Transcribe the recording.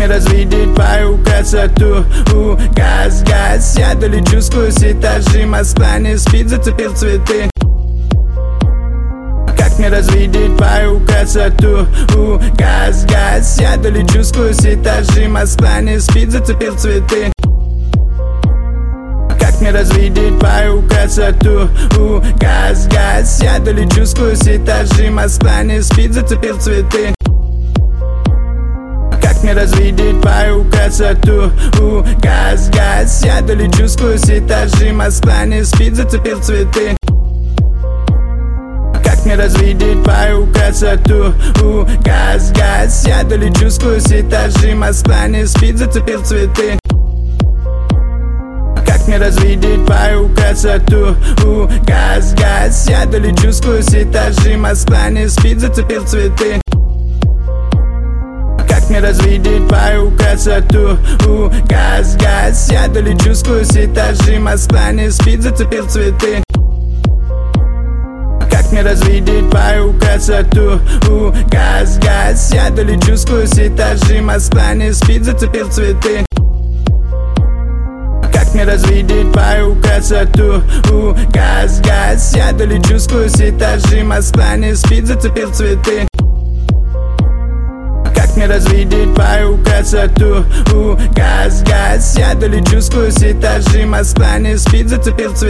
мне развидеть твою красоту? Газ, газ, я долечу сквозь этажи. Москва не спит, зацепил цветы. Как мне развидеть твою красоту? Газ, газ, я долечу сквозь этажи. Москва не спит, зацепил цветы. Как мне развидеть твою красоту? Газ, газ, я долечу сквозь этажи. Москва не спит, зацепил цветы. Как мне развидеть твою красоту? Газ, газ, я долечу сквозь этажи. Москва не спит, зацепил цветы. Как мне развидеть твою красоту? Газ, газ, я долечу сквозь этажи. Москва не спит, зацепил цветы. Как мне развидеть твою красоту? Газ, газ, я долечу сквозь этажи. Москва не спит, зацепил цветы. Как мне развидеть твою красоту? Газ, газ, я долечу сквозь этажи. Москва не спит, зацепил цветы. Как мне развидеть твою красоту? Газ, газ, я долечу сквозь этажи. Москва не спит, зацепил цветы. Как мне развидеть твою красоту? Газ, газ, я долечу сквозь этажи. Москва не спит, зацепил цветы. Как мне развидеть твою красоту? Газ, газ, я долечу сквозь этажи. Москва не спит, зацепил цветы.